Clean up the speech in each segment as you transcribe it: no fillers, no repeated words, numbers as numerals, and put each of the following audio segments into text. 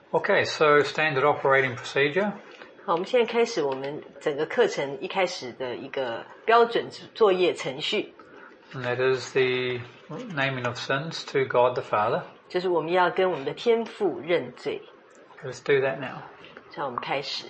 Okay, so standard operating procedure. 好，我们现在开始我们整个课程一开始的一个标准作业程序。 And that is the naming of sins to God the Father. 就是我们要跟我们的天父认罪。 Let's do that now. 让我们开始。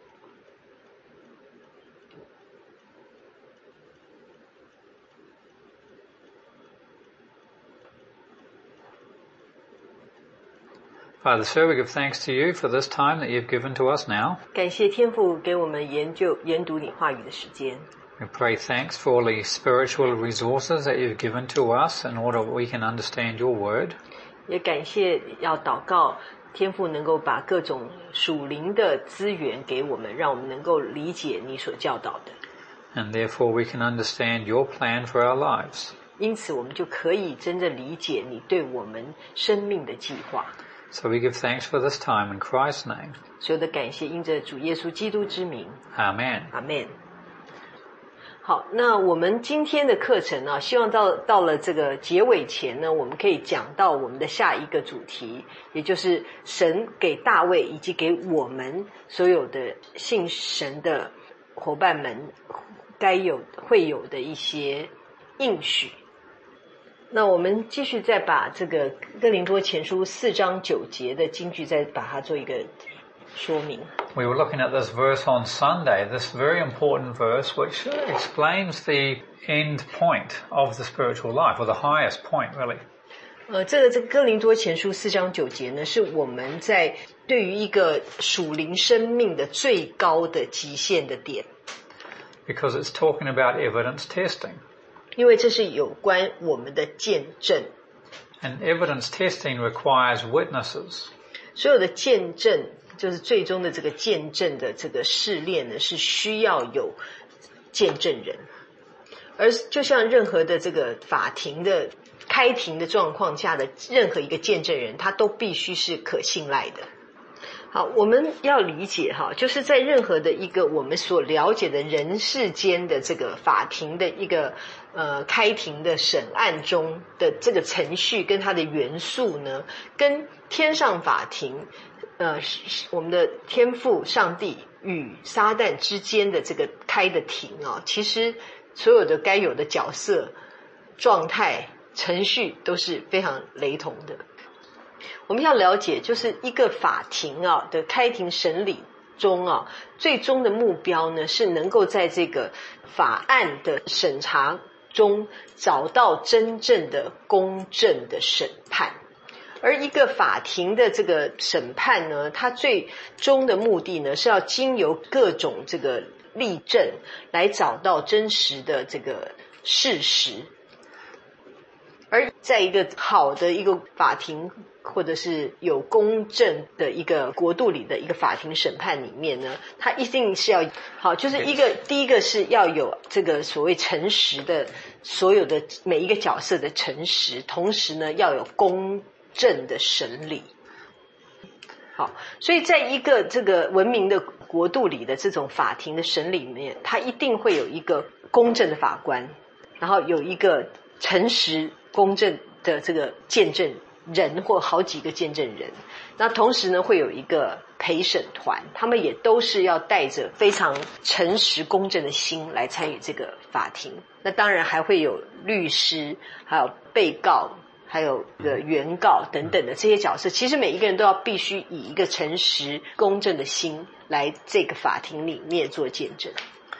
Father, sir, we give thanks to you for this time that you've given to us now. 感谢天父给我们研读你话语的时间。 We pray thanks for all the spiritual resources that you've given to us in order we can understand your word. 也感谢要祷告天父能够把各种属灵的资源给我们，让我们能够理解你所教导的。 And therefore we can understand your plan for our lives. 因此我们就可以真正理解你对我们生命的计划。 So we give thanks for this time in Christ's name. 所有的感谢因着主耶稣基督之名。 Amen. Amen。好，那我们今天的课程呢，希望到了这个结尾前呢，我们可以讲到我们的下一个主题，也就是神给大卫以及给我们所有的信神的伙伴们会有的一些应许。那我们继续再把这个哥林多前书4章9节的金句再把它做一个说明。 We were looking at this verse on Sunday, this very important verse which explains the end point of the spiritual life, or the highest point, really. 这个哥林多前书4章9节呢，是我们在对于一个属灵生命的最高的极限的点。 Because it's talking about evidence testing. 因为这是有关我们的见证。 And evidence testing requires witnesses. 所有的见证，就是最终的这个见证的这个试炼呢，是需要有见证人。而就像任何的这个法庭的开庭的状况下的任何一个见证人，他都必须是可信赖的。好，我们要理解哈，就是在任何的一个我们所了解的人世间的这个法庭的一个开庭的审案中的这个程序跟它的元素呢，跟天上法庭我们的天父上帝与撒旦之间的这个开的庭啊，其实所有的该有的角色、状态、程序都是非常雷同的。我们要了解，就是一个法庭啊的开庭审理中啊，最终的目标呢是能够在这个法案的审查中找到真正的公正的审判。而一个法庭的这个审判呢，它最终的目的呢是要经由各种这个例证来找到真实的这个事实。而在一个好的一个法庭或者是有公正的一个国度里的一个法庭审判里面呢，它一定是要好，就是第一个是要有这个所谓诚实的所有的每一个角色的诚实，同时呢要有公正的审理。好，所以在一个这个文明的国度里的这种法庭的审理里面，它一定会有一个公正的法官，然后有一个诚实公正的这个见证人或好几个见证人，那同时呢会有一个陪审团，他们也都是要带着非常诚实公正的心来参与这个法庭。那当然还会有律师，还有被告，还有原告等等的这些角色，其实每一个人都要必须以一个诚实公正的心来这个法庭里面做见证。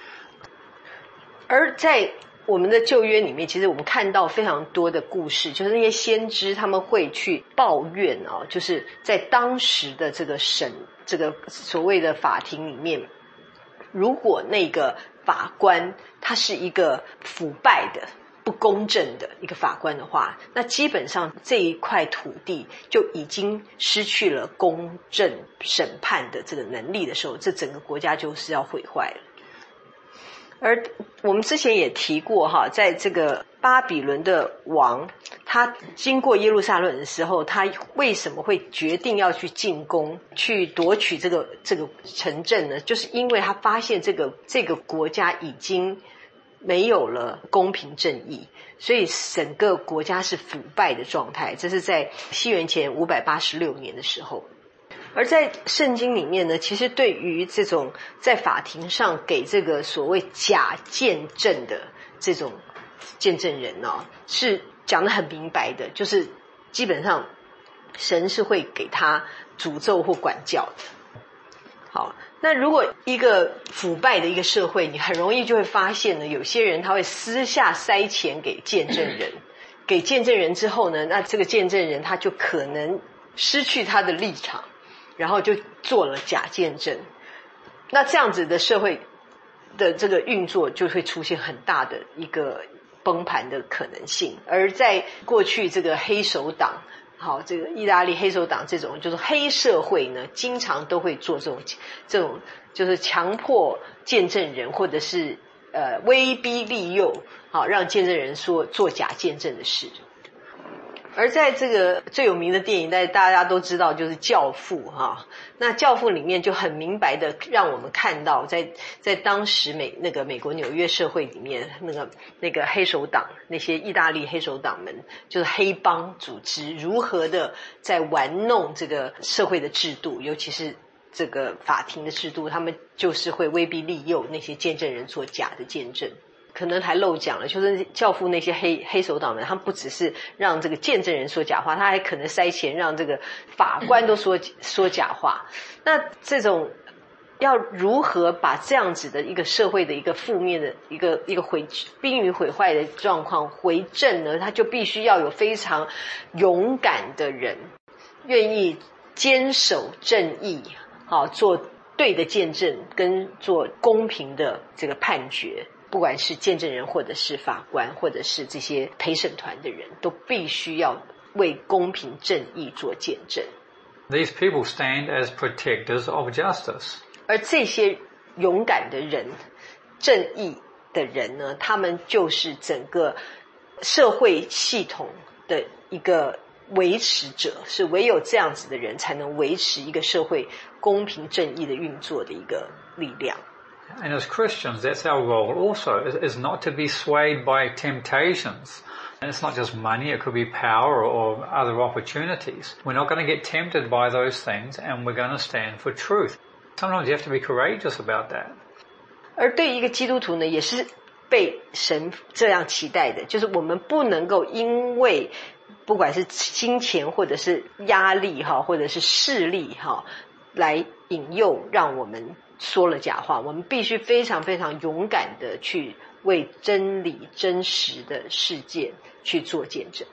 而在我们的旧约里面，其实我们看到非常多的故事，就是那些先知他们会去抱怨啊，就是在当时的这个所谓的法庭里面，如果那个法官他是一个腐败的不公正的一个法官的话，那基本上这一块土地就已经失去了公正审判的这个能力的时候，这整个国家就是要毁坏了。而我们之前也提过哈，在这个巴比伦的王，他经过耶路撒冷的时候，他为什么会决定要去进攻，去夺取这个城镇呢？就是因为他发现这个国家已经没有了公平正义，所以整个国家是腐败的状态。这是在西元前586年的时候。 而在圣经里面呢，其实对于这种在法庭上给这个所谓假见证的这种见证人哦，是讲得很明白的，就是基本上神是会给他诅咒或管教的。好，那如果一个腐败的一个社会，你很容易就会发现呢，有些人他会私下塞钱给见证人，给见证人之后呢，那这个见证人他就可能失去他的立场，然后就做了假见证。那这样子的社会的这个运作就会出现很大的一个崩盘的可能性。而在过去这个黑手党，好，这个意大利黑手党这种就是黑社会呢，经常都会做这种就是强迫见证人或者是威逼利诱，好，让见证人说做假见证的事。而在这个最有名的电影，大家都知道就是《教父》哈。那《教父》里面就很明白的让我们看到在当时美国纽约社会里面，那个黑手党，那些意大利黑手党们，就是黑帮组织如何的在玩弄这个社会的制度，尤其是这个法庭的制度，他们就是会威逼利诱那些见证人做假的见证。可能还漏讲了，就是教父那些黑手党们，他们不只是让这个见证人说假话，他还可能塞钱让这个法官都说假话。那这种要如何把这样子的一个社会的一个负面的一个濒于毁坏的状况回正呢？他就必须要有非常勇敢的人，愿意坚守正义，好，做对的见证跟做公平的这个判决。不管是见证人或者是法官或者是这些陪审团的人，都必须要为公平正义做见证。 These people stand as protectors of justice. 而这些勇敢的人，正义的人呢，他们就是整个社会系统的一个维持者，是唯有这样子的人才能维持一个社会公平正义的运作的一个力量。 And as Christians, that's our role also, is not to be swayed by temptations. And it's not just money, it could be power or other opportunities. We're not going to get tempted by those things, and we're going to stand for truth. Sometimes you have to be courageous about that. 而对一个基督徒呢，也是被神这样期待的，就是我们不能够因为不管是金钱或者是压力或者是势力来引诱让我们说了假话。我们必须非常非常勇敢的去为真理真实的事件去做见证。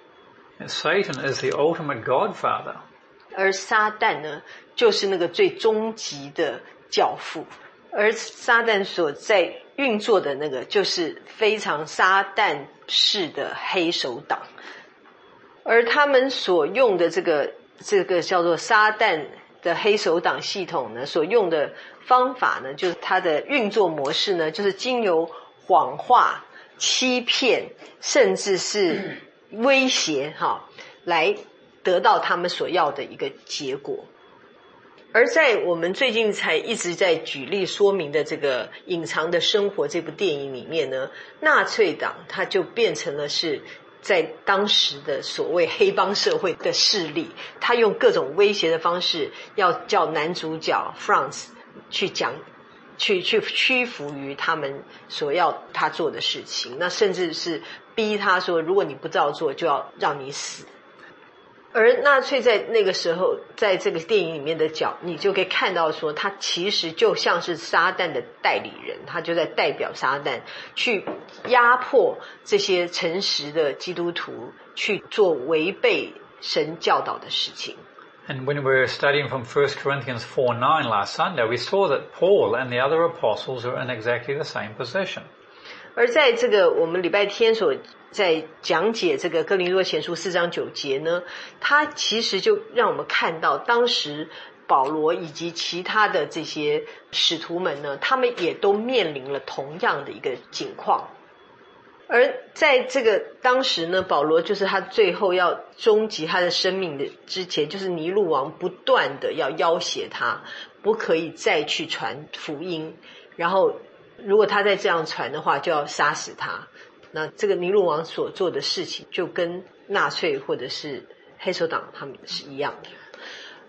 Satan is the ultimate godfather. 而撒旦呢，就是那个最终极的教父。而撒旦所在运作的那个就是非常撒旦式的黑手党。而他们所用的这个叫做撒旦的黑手党系统呢，所用的方法呢，就是它的运作模式呢，就是经由谎话、欺骗，甚至是威胁来得到他们所要的一个结果。而在我们最近才一直在举例说明的这个《隐藏的生活》这部电影里面呢，纳粹党它就变成了是在当时的所谓黑帮社会的势力，他用各种威胁的方式要叫男主角 Franz 去屈服于他们所要他做的事情，那甚至是逼他说如果你不照做就要让你死。而纳粹在那个时候在这个电影里面的你就可以看到说他其实就像是撒旦的代理人，他就在代表撒旦去压迫这些诚实的基督徒去做违背神教导的事情。 And when we were studying from 1 Corinthians 4:9 last Sunday, we saw that Paul and the other apostles are in exactly the same position. 而在这个我们礼拜天所在讲解这个哥林多前书4章9节呢，它其实就让我们看到当时保罗以及其他的这些使徒们呢，他们也都面临了同样的一个境况。而在这个当时呢，保罗就是他最后要终极他的生命的之前，就是尼禄王不断的要要挟他，不可以再去传福音，然后如果他再这样传的话就要杀死他。那这个尼禄王所做的事情就跟纳粹或者是黑手党他们是一样的。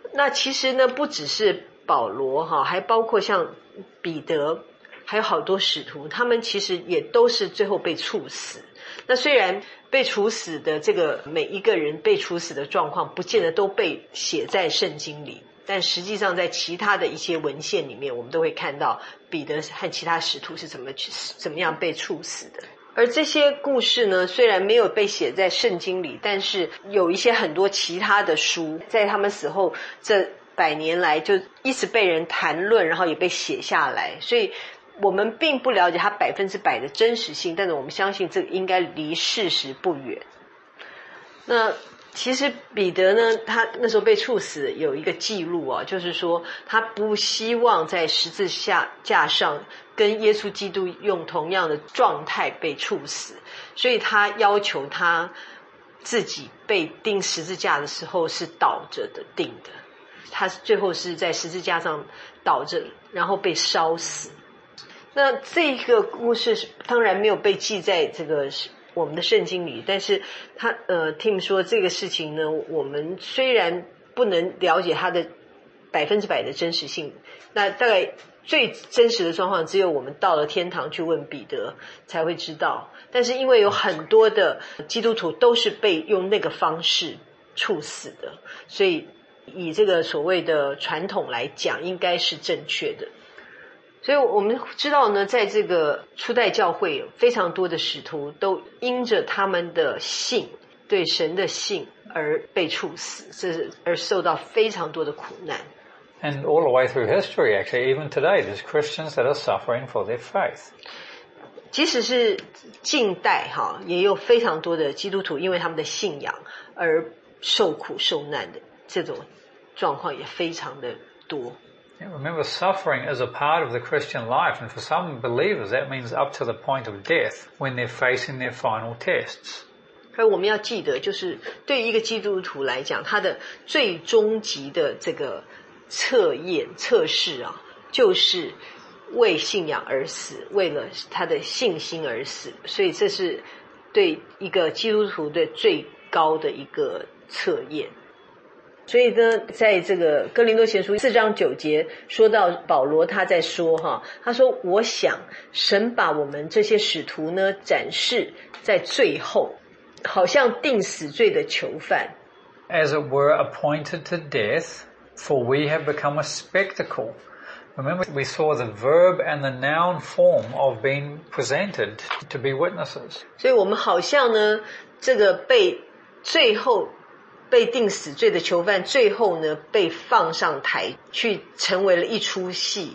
那其实呢，不只是保罗哈，还包括像彼得，还有好多使徒，他们其实也都是最后被处死。那虽然被处死的这个每一个人被处死的状况不见得都被写在圣经里，但实际上在其他的一些文献里面，我们都会看到彼得和其他使徒是怎么样被处死的。而这些故事呢，虽然没有被写在圣经里，但是有一些很多其他的书在他们死后这100年来就一直被人谈论，然后也被写下来，所以我们并不了解它100%的真实性，但是我们相信这个应该离事实不远。那其实彼得呢，他那时候被处死有一个记录啊，就是说他不希望在十字架上跟耶稣基督用同样的状态被处死，所以他要求他自己被钉十字架的时候是倒着的钉的，他最后是在十字架上倒着，然后被烧死。那这个故事当然没有被记在这个我们的圣经里，但是他Tim 说这个事情呢，我们虽然不能了解它的100%的真实性，那大概最真实的状况只有我们到了天堂去问彼得才会知道。但是因为有很多的基督徒都是被用那个方式处死的，所以以这个所谓的传统来讲应该是正确的。所以我们知道呢，在这个初代教会非常多的使徒都因着他们的信，对神的信而被处死，而受到非常多的苦难。 And all the way through history, actually, even today, there's Christians that are suffering for their faith. 即使是近代也有非常多的基督徒因为他们的信仰而受苦受难的，这种状况也非常的多。 Remember, suffering is a part of the Christian life, and for some believers that means up to the point of death when they're facing their final tests. 而我们要记得，就是对于一个基督徒来讲，他的最终极的这个测试啊，就是为信仰而死，为了他的信心而死，所以这是对一个基督徒的最高的一个测验。所以呢，在这个哥林多前书4章9节说到保罗他在说他说我想神把我们这些使徒呢展示在最后，好像定死罪的囚犯 As it were appointed to death, for we have become a spectacle. Remember, we saw the verb and the noun form of being presented to be witnesses. 所以我们好像呢这个最后被定死罪的囚犯，最后呢被放上台去成为了一出戏，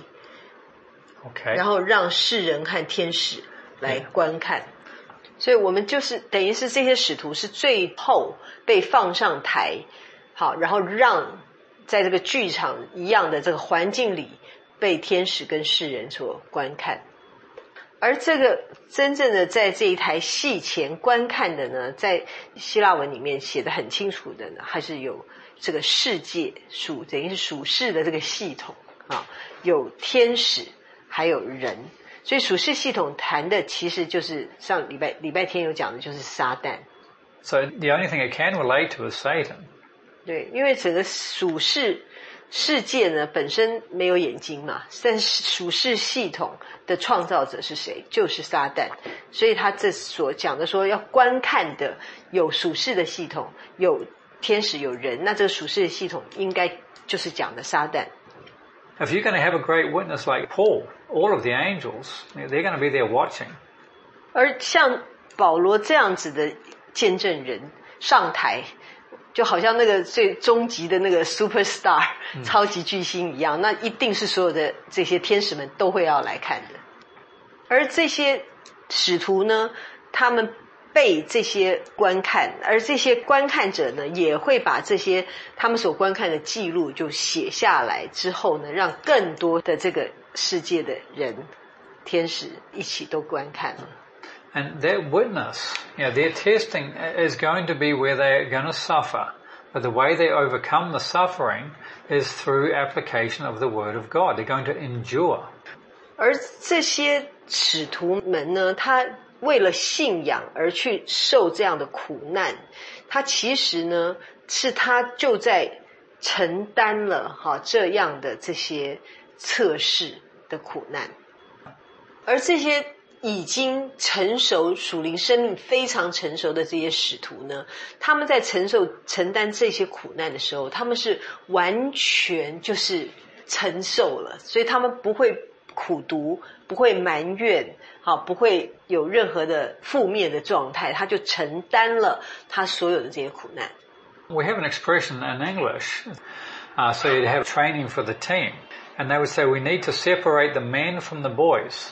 Okay. 然后让世人和天使来观看。所以我们就是等于是这些使徒是最后被放上台，好，然后让在这个剧场一样的这个环境里被天使跟世人所观看。而这个真正的在这一台戏前观看的呢，在希腊文里面写得很清楚的呢，还是有这个世界等于是属世的这个系统啊，有天使还有人。所以属世系统谈的其实就是上礼拜天有讲的就是撒旦。 So the only thing it can relate to is Satan. 对，因为整个属世世界呢本身没有眼睛嘛，但是属世系统的创造者是谁？就是撒旦。所以他这所讲的说要观看的有属世的系统，有天使有人，那这个属世的系统应该就是讲的撒旦。 If you're going to have a great witness like Paul, all of the angels, they're going to be there watching. 而像保罗这样子的见证人上台，就好像那个最终极的那个 superstar 超级巨星一样，那一定是所有的这些天使们都会要来看的。而这些使徒呢，他们被这些观看，而这些观看者呢也会把这些他们所观看的记录就写下来之后呢，让更多的这个世界的人天使一起都观看。 And their witness, their testing is going to be where they're going to suffer. But the way they overcome the suffering is through application of the Word of God. They're going to endure. 而这些使徒们呢，他为了信仰而去受这样的苦难，他其实呢是他就在承担了这样的这些测试的苦难，而这些已经成熟属灵生命非常成熟的这些使徒呢，他们在承担这些苦难的时候，他们是完全就是承受了，所以他们不会苦读，不会埋怨，不会有任何的负面的状态，他就承担了他所有的这些苦难。 We have an expression in English, so you'd have training for the team, and they would say we need to separate the men from the boys.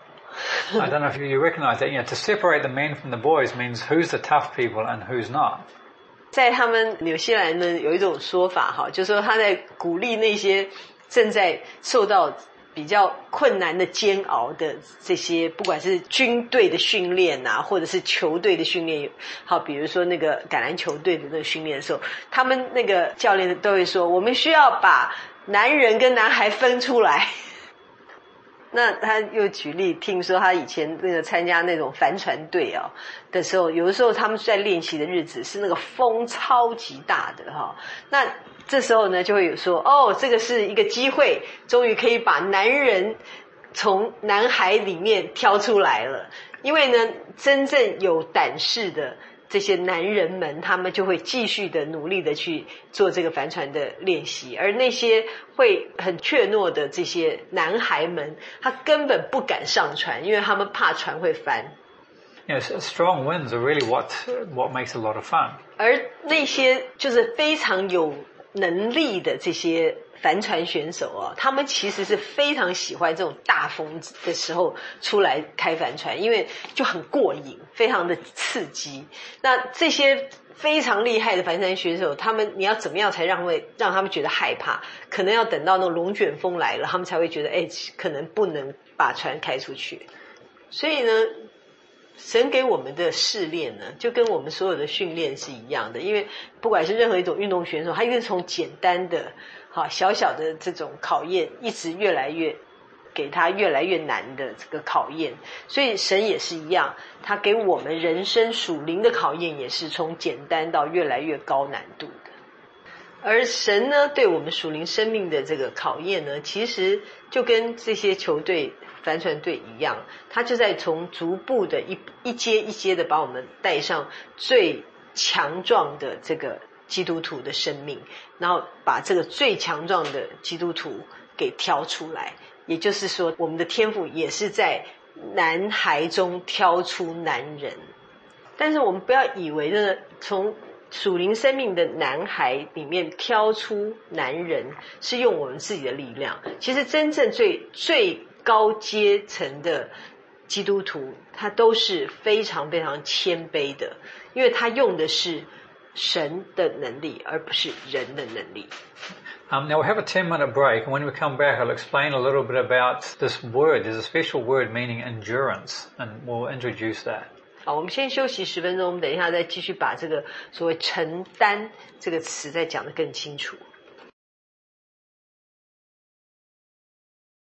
I don't know if you recognize that. To separate the men from the boys means who's the tough people and who's not. 在他们纽西兰呢，有一种说法就是说他在鼓励那些正在受到比较困难的煎熬的这些，不管是军队的训练啊，或者是球队的训练，比如说那个橄榄球队的那个训练的时候，他们那个教练都会说，我们需要把男人跟男孩分出来。那他又举例，听说他以前那个参加那种帆船队的时候，有的时候他们在练习的日子是那个风超级大的那这时候呢就会有说，这个是一个机会，终于可以把男人从男孩里面挑出来了。因为呢，真正有胆识的这些男人们，他们就会继续的努力的去做这个帆船的练习，而那些会很怯懦的这些男孩们，他根本不敢上船，因为他们怕船会翻。 Yes, strong winds are really what makes a lot of fun. 而那些就是非常有能力的这些帆船选手他们其实是非常喜欢这种大风的时候出来开帆船，因为就很过瘾，非常的刺激。那这些非常厉害的帆船选手，你要怎么样才让他们觉得害怕？可能要等到那种龙卷风来了，他们才会觉得可能不能把船开出去。所以呢，神给我们的试炼呢，就跟我们所有的训练是一样的，因为不管是任何一种运动选手，他一定是从简单的小小的这种考验，一直越来越给他越来越难的这个考验。所以神也是一样，他给我们人生属灵的考验也是从简单到越来越高难度的。而神呢，对我们属灵生命的这个考验呢，其实就跟这些球队帆船队一样，他就在从逐步的一阶一阶的把我们带上最强壮的这个基督徒的生命，然后把这个最强壮的基督徒给挑出来。也就是说，我们的天父也是在男孩中挑出男人。但是我们不要以为呢，从属灵生命的男孩里面挑出男人是用我们自己的力量。其实真正最高阶层的基督徒，他都是非常非常谦卑的，因为他用的是神的能力，而不是人的能力。 Now we'll have a 10-minute break, and when we come back, I'll explain a little bit about this word. There's a special word meaning endurance, and we'll introduce that. 好，我们先休息10分钟，我们等一下再继续把这个所谓承担这个词再讲得更清楚。